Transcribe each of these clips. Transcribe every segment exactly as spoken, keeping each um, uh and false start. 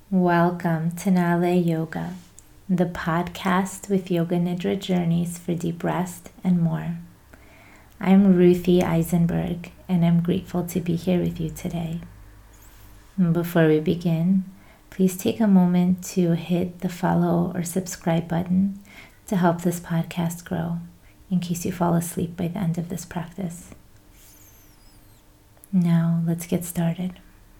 Welcome to Nale Yoga, the podcast with Yoga Nidra journeys for deep rest and more. I'm Ruthie Eisenberg, and I'm grateful to be here with you today. Before we begin, please take a moment to hit the follow or subscribe button to help this podcast grow, in case you fall asleep by the end of this practice. Now, let's get started.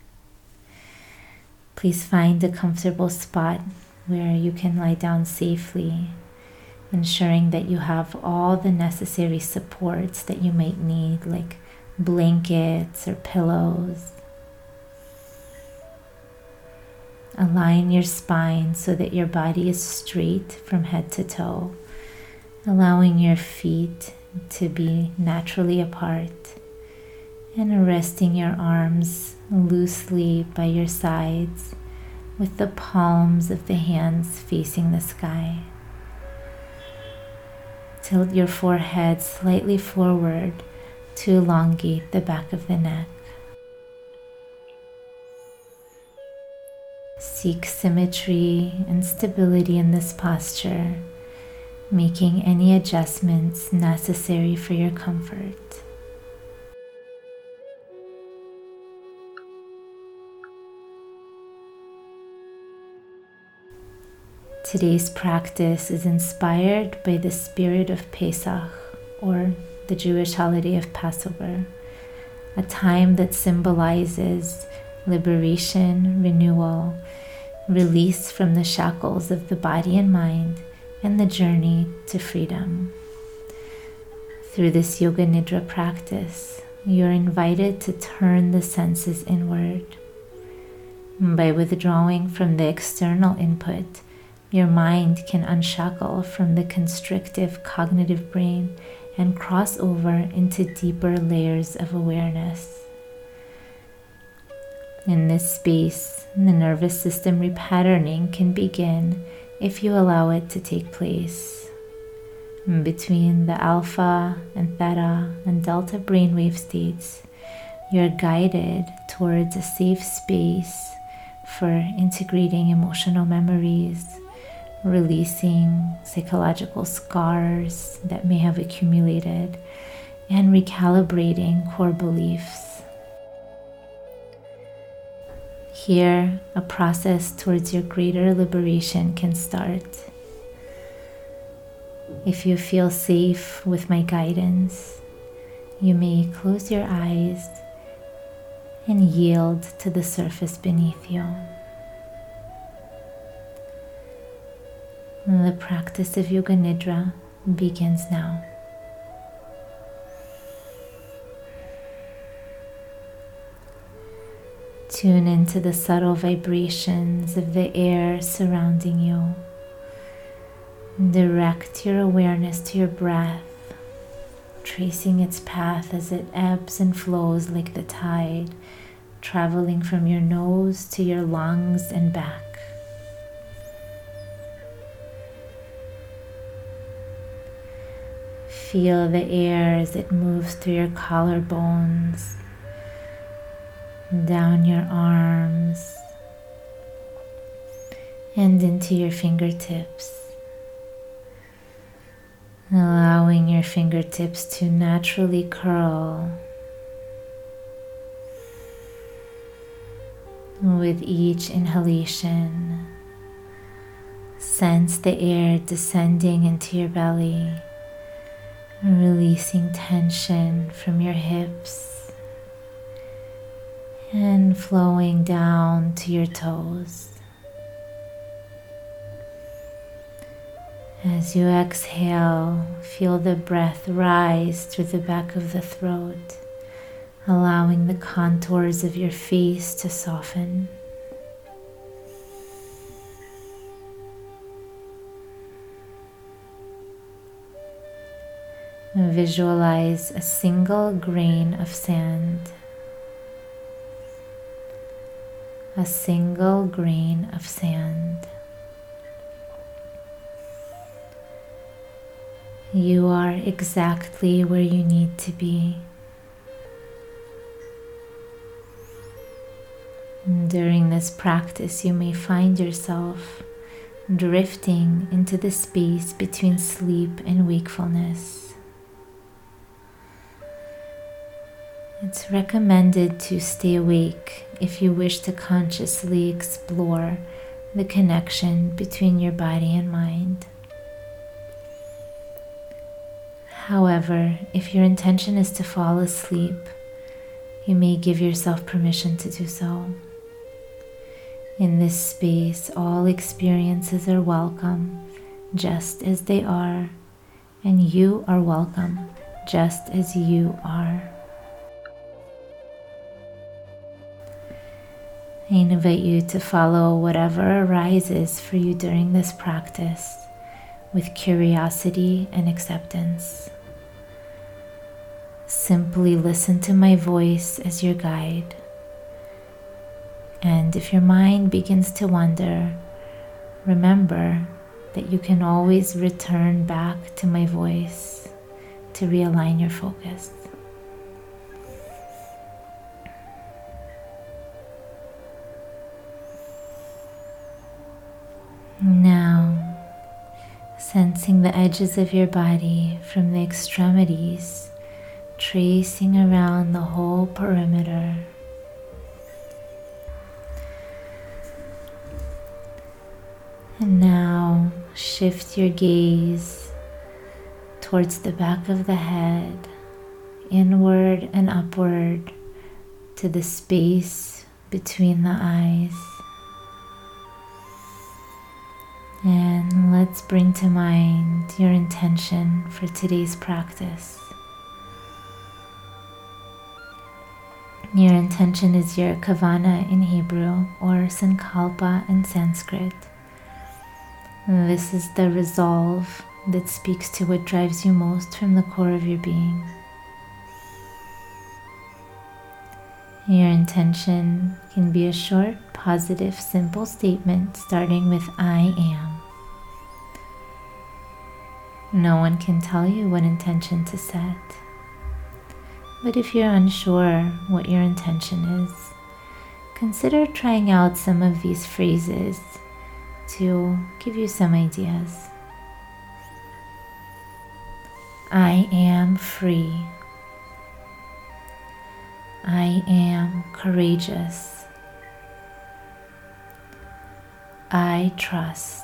Please find a comfortable spot where you can lie down safely, ensuring that you have all the necessary supports that you might need, like blankets or pillows. Align your spine so that your body is straight from head to toe, allowing your feet to be naturally apart, and resting your arms loosely by your sides with the palms of the hands facing the sky. Tilt your forehead slightly forward to elongate the back of the neck. Seek symmetry and stability in this posture, making any adjustments necessary for your comfort. Today's practice is inspired by the spirit of Pesach, or the Jewish holiday of Passover, a time that symbolizes liberation, renewal, release from the shackles of the body and mind, and the journey to freedom. Through this Yoga Nidra practice, you're invited to turn the senses inward. By withdrawing from the external input, your mind can unshackle from the constrictive cognitive brain and cross over into deeper layers of awareness. In this space, the nervous system repatterning can begin if you allow it to take place. Between the alpha and theta and delta brainwave states, you're guided towards a safe space for integrating emotional memories, releasing psychological scars that may have accumulated, and recalibrating core beliefs. Here, a process towards your greater liberation can start. If you feel safe with my guidance, you may close your eyes and yield to the surface beneath you. The practice of Yoga Nidra begins now. Tune into the subtle vibrations of the air surrounding you. Direct your awareness to your breath, tracing its path as it ebbs and flows like the tide, traveling from your nose to your lungs and back. Feel the air as it moves through your collarbones, down your arms, and into your fingertips, allowing your fingertips to naturally curl with each inhalation. Sense the air descending into your belly, releasing tension from your hips and flowing down to your toes. As you exhale, feel the breath rise through the back of the throat, allowing the contours of your face to soften. Visualize a single grain of sand. A single grain of sand. You are exactly where you need to be. During this practice, you may find yourself drifting into the space between sleep and wakefulness. It's recommended to stay awake if you wish to consciously explore the connection between your body and mind. However, if your intention is to fall asleep, you may give yourself permission to do so. In this space, all experiences are welcome just as they are, and you are welcome just as you are. I invite you to follow whatever arises for you during this practice with curiosity and acceptance. Simply listen to my voice as your guide. And if your mind begins to wander, remember that you can always return back to my voice to realign your focus. Now, sensing the edges of your body from the extremities, tracing around the whole perimeter. And now shift your gaze towards the back of the head, inward and upward to the space between the eyes. And let's bring to mind your intention for today's practice. Your intention is your kavana in Hebrew or sankalpa in Sanskrit. This is the resolve that speaks to what drives you most from the core of your being. Your intention can be a short, positive, simple statement starting with I am. No one can tell you what intention to set. But if you're unsure what your intention is, consider trying out some of these phrases to give you some ideas. I am free. I am courageous. I trust.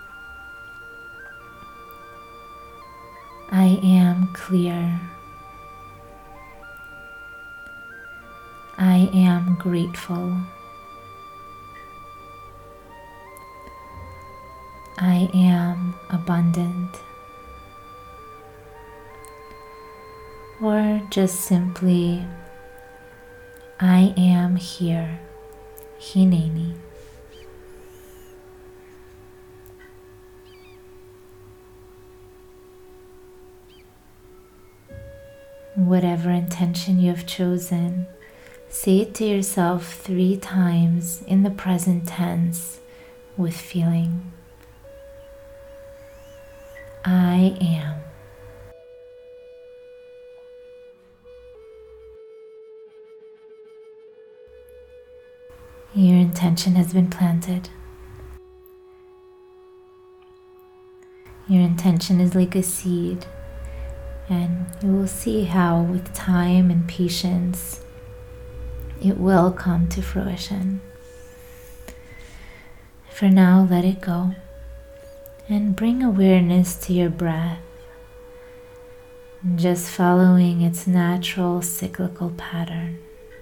I am clear. I am grateful. I am abundant. Or just simply, I am here, Hineni. Whatever intention you have chosen, say it to yourself three times in the present tense with feeling. I am. Your intention has been planted. Your intention is like a seed, and you will see how with time and patience it will come to fruition. For now, let it go and bring awareness to your breath, just following its natural cyclical pattern.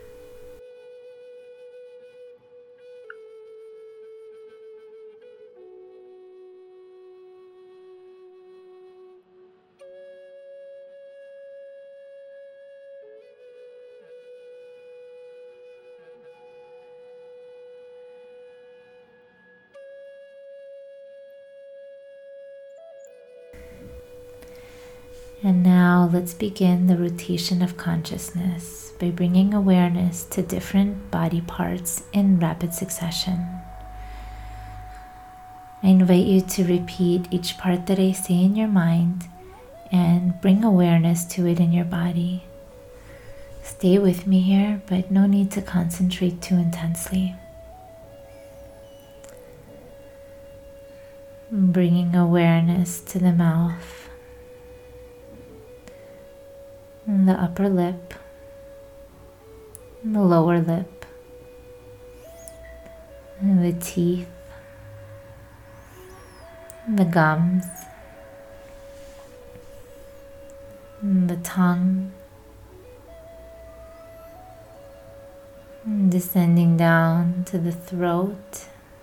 And now let's begin the rotation of consciousness by bringing awareness to different body parts in rapid succession. I invite you to repeat each part that I say in your mind and bring awareness to it in your body. Stay with me here, but no need to concentrate too intensely. bringing awareness to the mouth, and the upper lip, and the lower lip, and the teeth, and the gums, and the tongue, and descending down to the throat,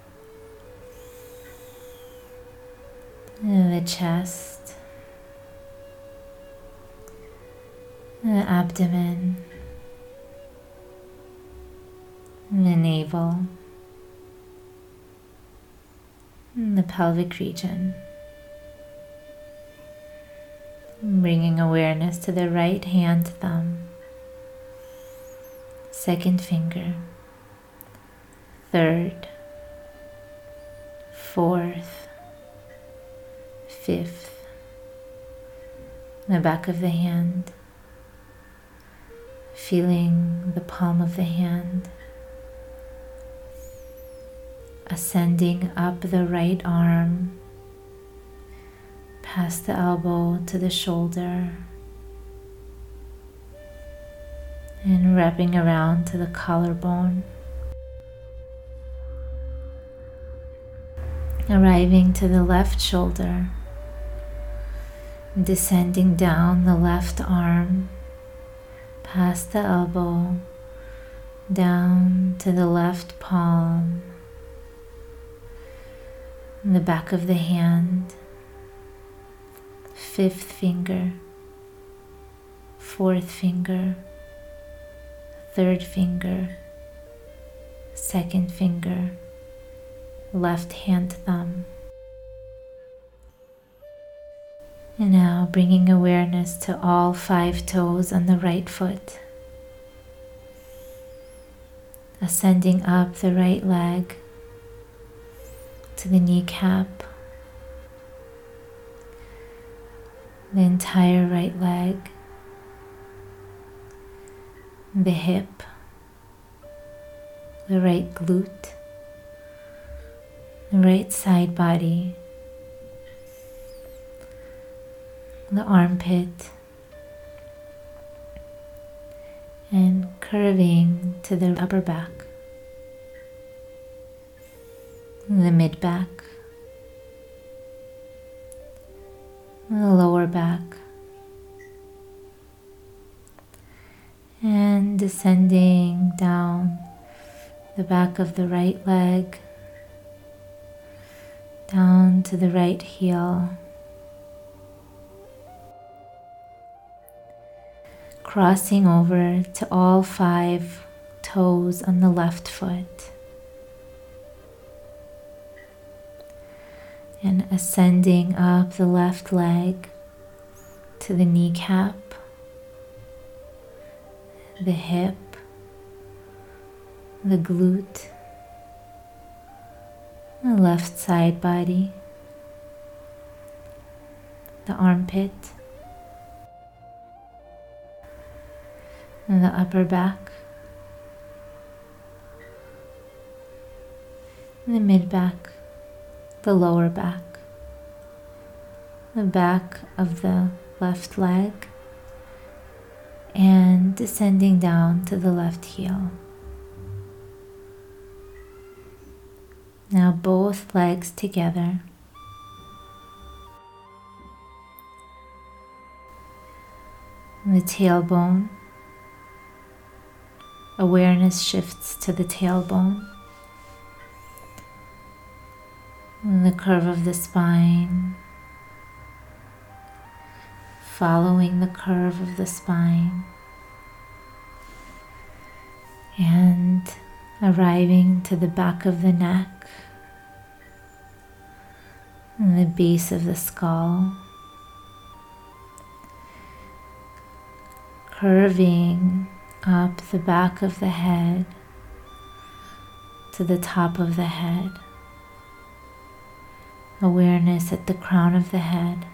and the chest, and the abdomen, and the navel, and the pelvic region. Bringing awareness to the right hand thumb, second finger, third, fourth, fifth, the back of the hand, feeling the palm of the hand, ascending up the right arm, past the elbow to the shoulder, and wrapping around to the collarbone, arriving to the left shoulder, descending down the left arm, past the elbow, down to the left palm, the back of the hand, fifth finger, fourth finger, third finger, second finger, left hand thumb. And now bringing awareness to all five toes on the right foot, ascending up the right leg to the kneecap, the entire right leg, the hip, the right glute, the right side body, the armpit, and curving to the upper back, the mid back, the lower back, and descending down the back of the right leg, down to the right heel, crossing over to all five toes on the left foot, and ascending up the left leg to the kneecap, the hip, the glute, the left side body, the armpit, and the upper back, the mid back, the lower back, the back of the left leg, and descending down to the left heel. Now both legs together. The tailbone. Awareness shifts to the tailbone. The curve of the spine. Following the curve of the spine. And arriving to the back of the neck. And the base of the skull. Curving up the back of the head to the top of the head. Awareness at the crown of the head,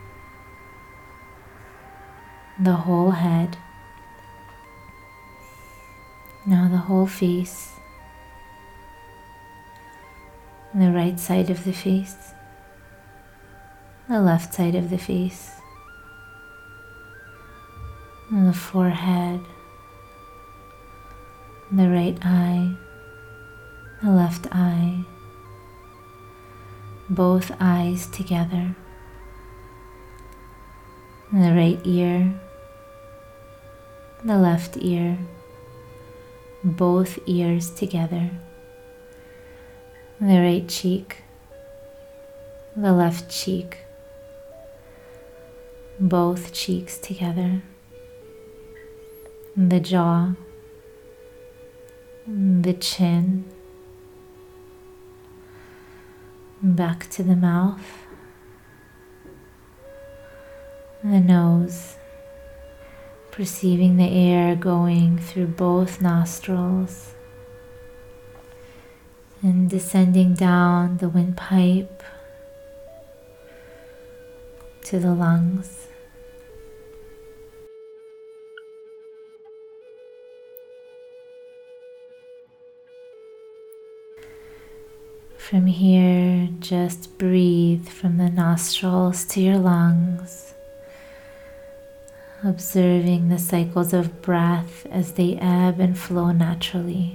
the whole head, now the whole face, the right side of the face, the left side of the face, and the forehead, the right eye, the left eye, both eyes together, the right ear, the left ear, both ears together, the right cheek, the left cheek, both cheeks together, the jaw, the chin, back to the mouth, the nose, perceiving the air going through both nostrils and descending down the windpipe to the lungs. From here, just breathe from the nostrils to your lungs, observing the cycles of breath as they ebb and flow naturally.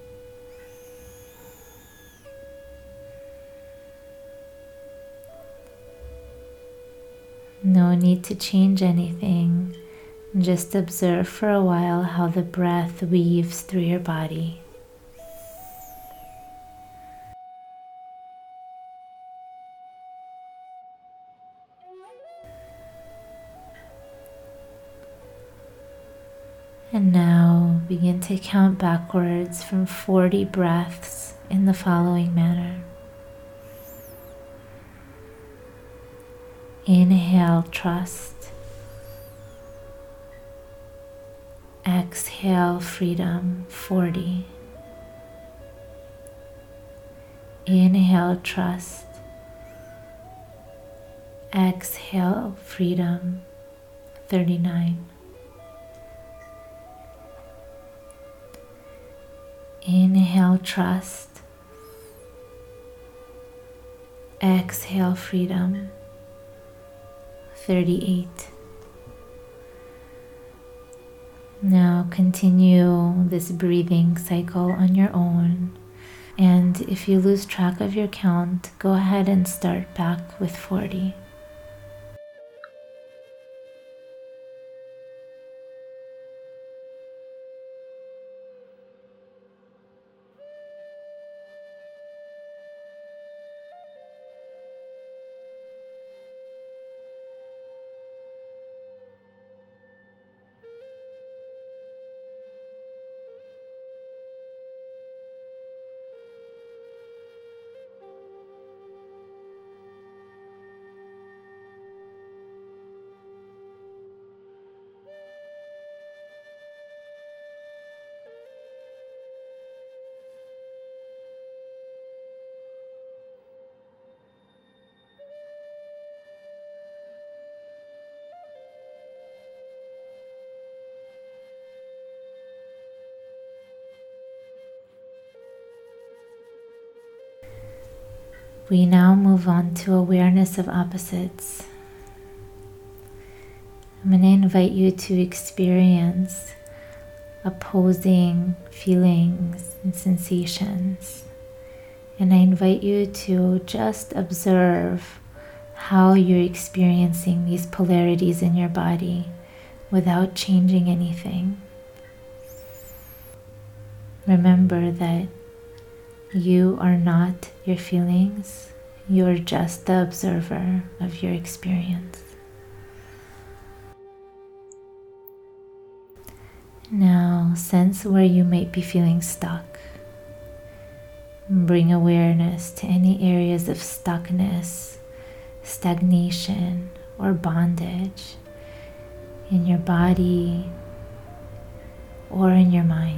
No need to change anything, just observe for a while how the breath weaves through your body. And now begin to count backwards from forty breaths in the following manner. Inhale, trust. Exhale, freedom, forty. Inhale, trust. Exhale, freedom, thirty-nine. Inhale, trust. Exhale, freedom, thirty-eight. Now continue this breathing cycle on your own, and if you lose track of your count, go ahead and start back with forty. We now move on to awareness of opposites. I'm going to invite you to experience opposing feelings and sensations. And I invite you to just observe how you're experiencing these polarities in your body without changing anything. Remember that you are not your feelings, you're just the observer of your experience. Now sense where you might be feeling stuck. Bring awareness to any areas of stuckness, stagnation, or bondage in your body or in your mind.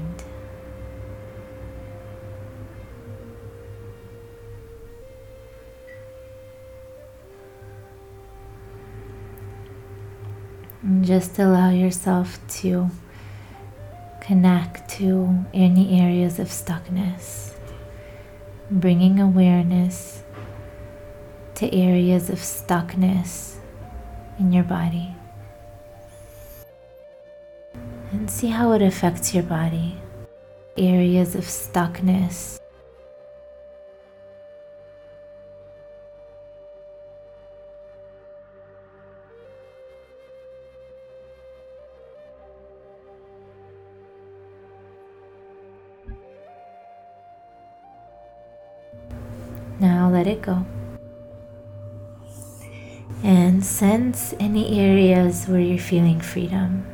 And just allow yourself to connect to any areas of stuckness, bringing awareness to areas of stuckness in your body. And see how it affects your body. Areas of stuckness. Now let it go. And sense any areas where you're feeling freedom.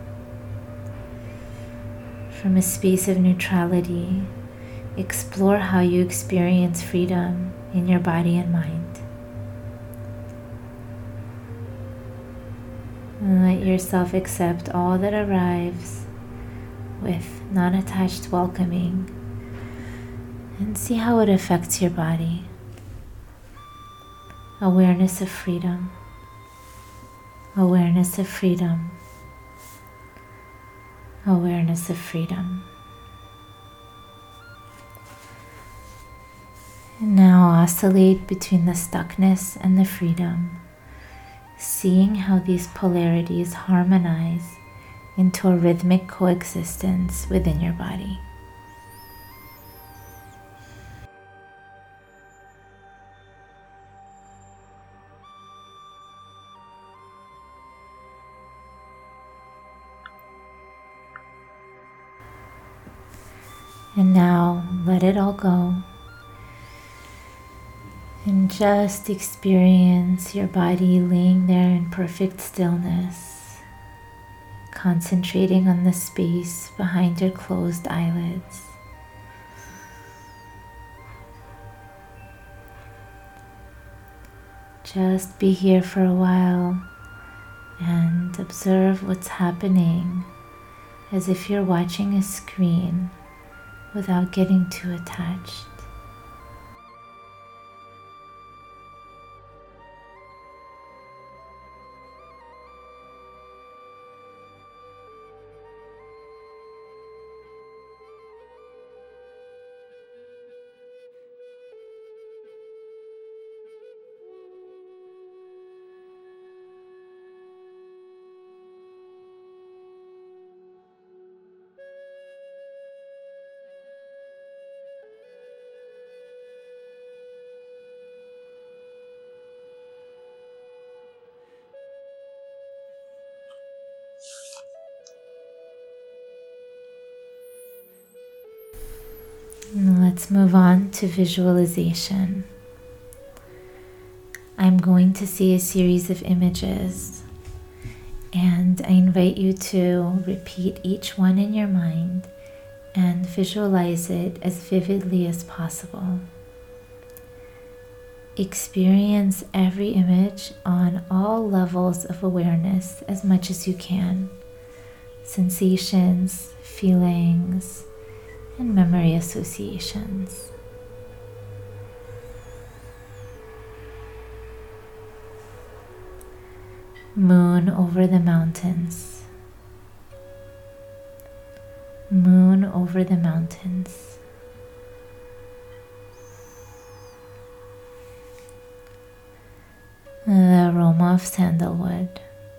From a space of neutrality, explore how you experience freedom in your body and mind. And let yourself accept all that arrives with non-attached welcoming, and see how it affects your body. Awareness of freedom. Awareness of freedom. Awareness of freedom. And now oscillate between the stuckness and the freedom, seeing how these polarities harmonize into a rhythmic coexistence within your body. And now let it all go. And just experience your body laying there in perfect stillness, concentrating on the space behind your closed eyelids. Just be here for a while and observe what's happening as if you're watching a screen without getting too attached. Let's move on to visualization. I'm going to see a series of images, and I invite you to repeat each one in your mind and visualize it as vividly as possible. Experience every image on all levels of awareness as much as you can. Sensations, feelings, and memory associations. Moon over the mountains. Moon over the mountains. The aroma of sandalwood.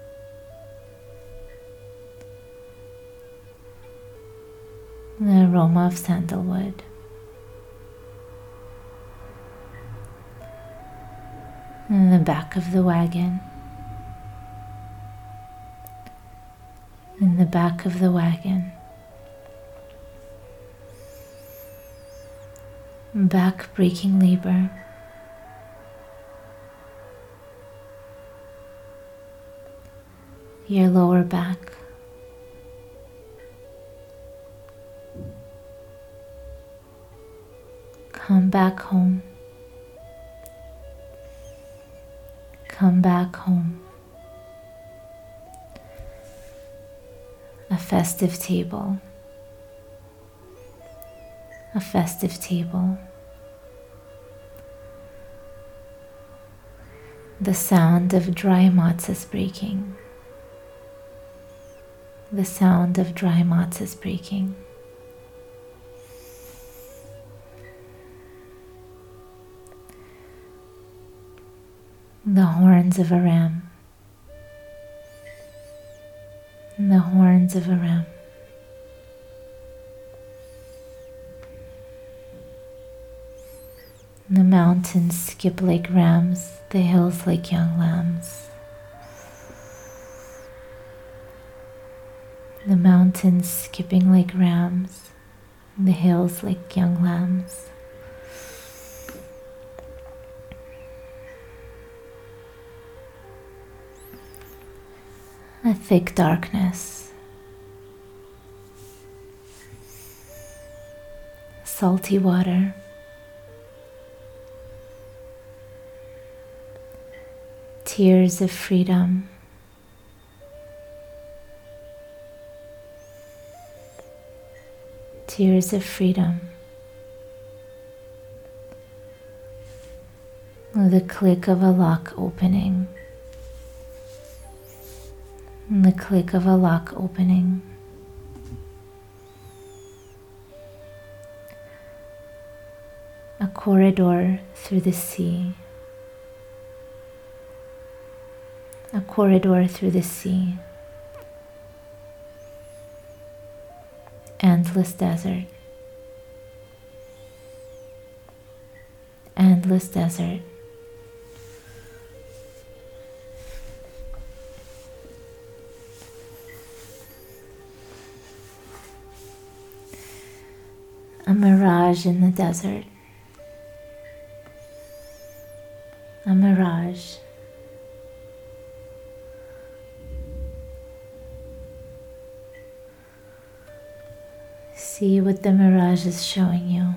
The aroma of sandalwood. And the back of the wagon. In the back of the wagon. Back breaking labor. Your lower back. Come back home. Come back home. A festive table. A festive table. The sound of dry matzahs breaking. The sound of dry matzahs breaking. the horns of a ram, the horns of a ram. The mountains skip like rams, the hills like young lambs. The mountains skipping like rams, the hills like young lambs. A thick darkness, salty water, tears of freedom, tears of freedom, the click of a lock opening, the click of a lock opening, a corridor through the sea, a corridor through the sea, endless desert, endless desert. A mirage in the desert, a mirage. See what the mirage is showing you.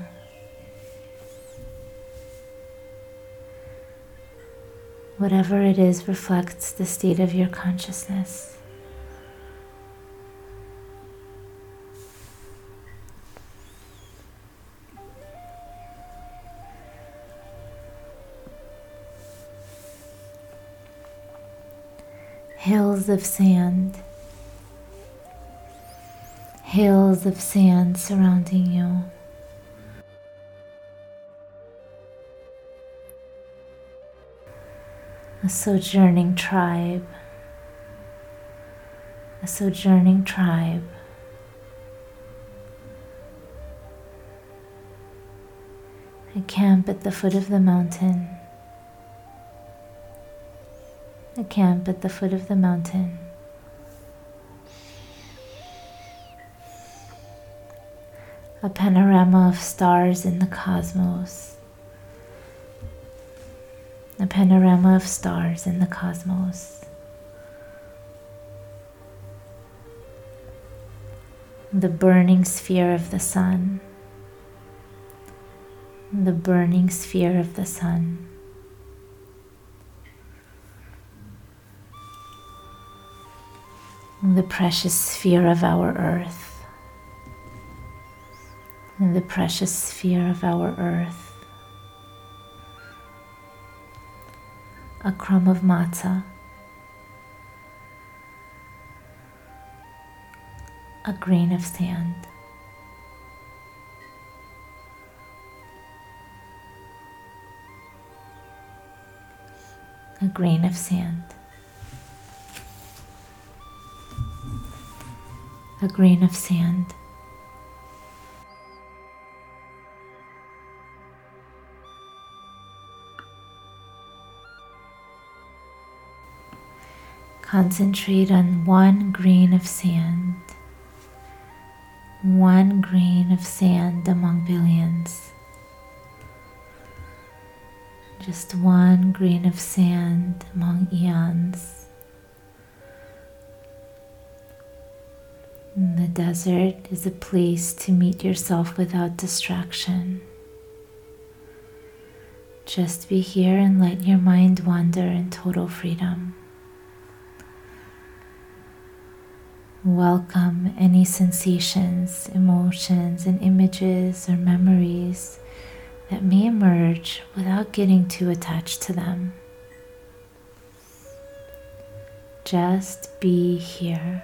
Whatever it is reflects the state of your consciousness. Hills of sand, hills of sand surrounding you. A sojourning tribe, a sojourning tribe. A camp at the foot of the mountain. A camp at the foot of the mountain. A panorama of stars in the cosmos. A panorama of stars in the cosmos. The burning sphere of the sun. The burning sphere of the sun. The precious sphere of our earth, and the precious sphere of our earth, a crumb of matzah, a grain of sand, a grain of sand. A grain of sand. Concentrate on one grain of sand. One grain of sand among billions. Just one grain of sand among eons. The desert is a place to meet yourself without distraction. Just be here and let your mind wander in total freedom. Welcome any sensations, emotions, and images or memories that may emerge without getting too attached to them. Just be here.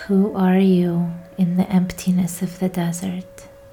Who are you in the emptiness of the desert?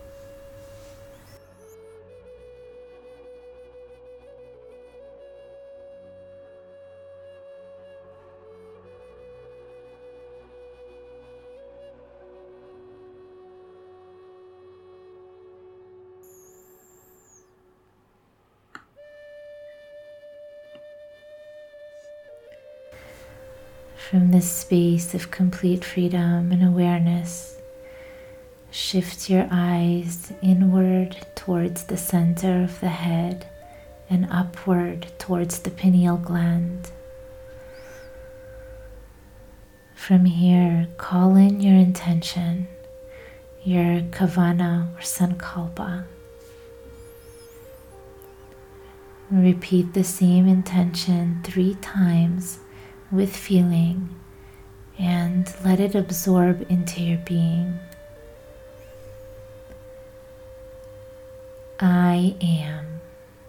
From this space of complete freedom and awareness, shift your eyes inward towards the center of the head and upward towards the pineal gland. From here, call in your intention, your kavana or sankalpa. Repeat the same intention three times with feeling and let it absorb into your being. I am.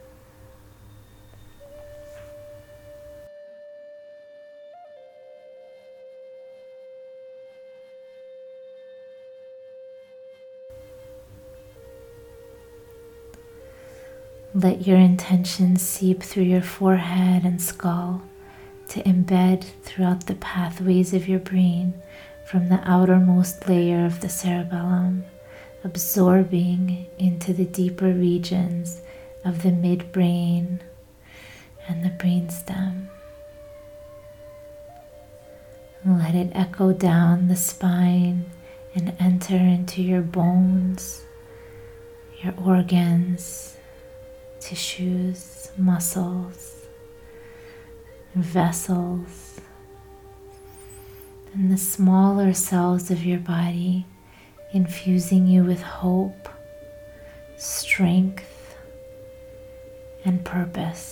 Let your intention seep through your forehead and skull to embed throughout the pathways of your brain from the outermost layer of the cerebellum, absorbing into the deeper regions of the midbrain and the brainstem. Let it echo down the spine and enter into your bones, your organs, tissues, muscles, vessels, and the smaller cells of your body, infusing you with hope, strength, and purpose.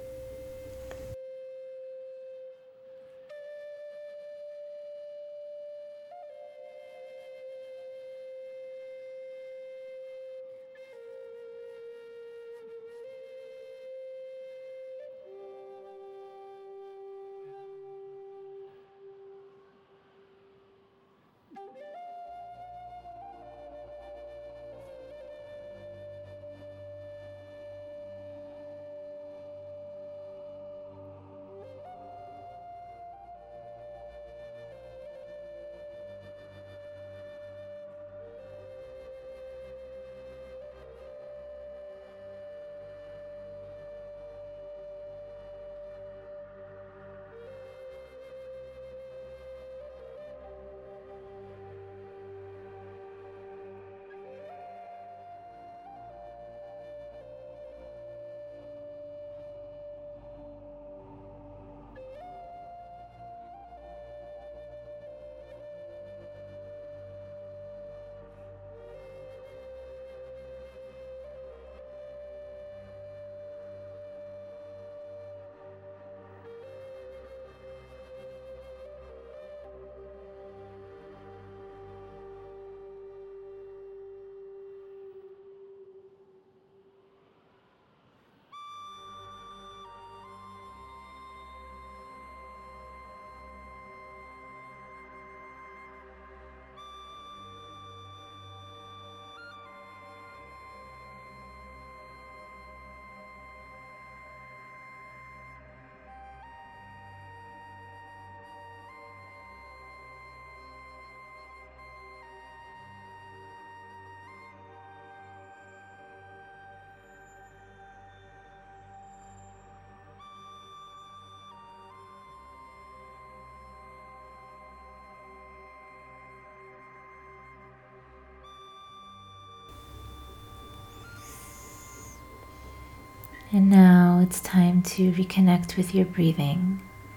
And now it's time to reconnect with your breathing,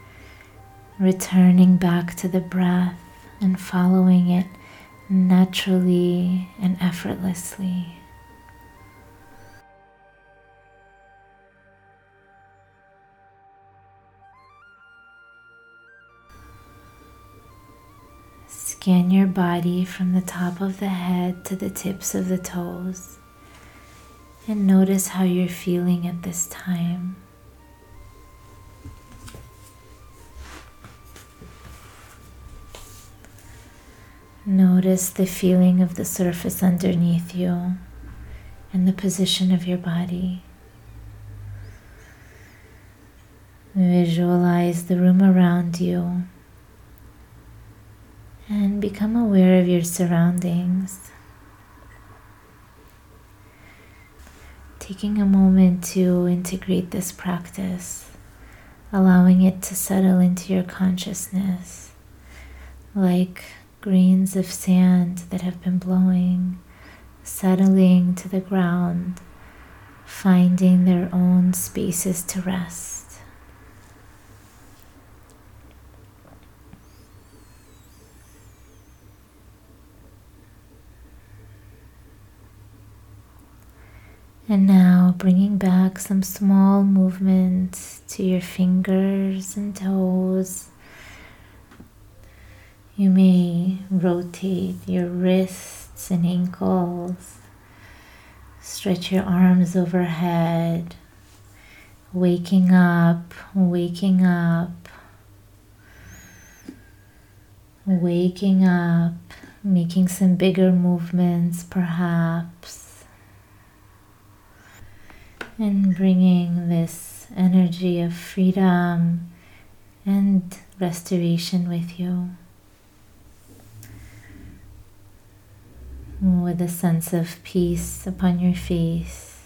returning back to the breath and following it naturally and effortlessly. Scan your body from the top of the head to the tips of the toes. And notice how you're feeling at this time. Notice the feeling of the surface underneath you and the position of your body. Visualize the room around you and become aware of your surroundings. Taking a moment to integrate this practice, allowing it to settle into your consciousness like grains of sand that have been blowing, settling to the ground, finding their own spaces to rest. And now bringing back some small movements to your fingers and toes. You may rotate your wrists and ankles, stretch your arms overhead, waking up, waking up, waking up, making some bigger movements perhaps, and bringing this energy of freedom and restoration with you. With a sense of peace upon your face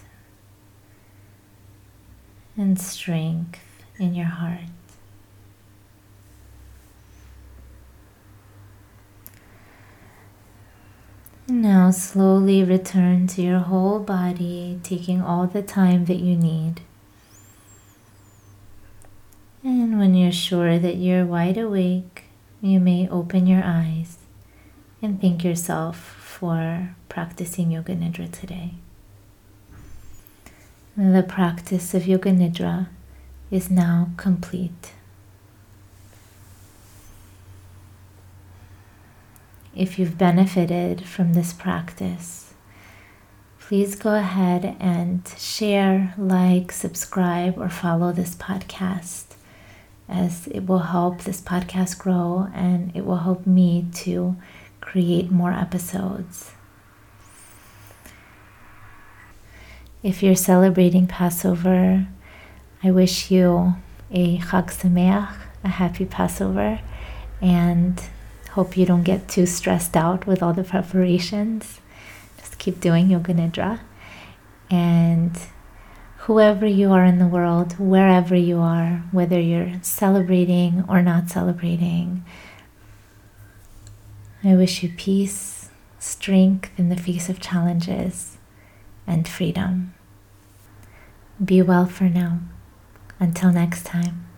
and strength in your heart. And now slowly return to your whole body, taking all the time that you need. And when you're sure that you're wide awake, you may open your eyes and thank yourself for practicing Yoga Nidra today. The practice of Yoga Nidra is now complete. If you've benefited from this practice, please go ahead and share, like, subscribe, or follow this podcast, as it will help this podcast grow and it will help me to create more episodes. If you're celebrating Passover, I wish you a Chag Sameach, a happy Passover, and hope you don't get too stressed out with all the preparations. Just keep doing Yoga Nidra. And whoever you are in the world, wherever you are, whether you're celebrating or not celebrating, I wish you peace, strength in the face of challenges, and freedom. Be well for now. Until next time.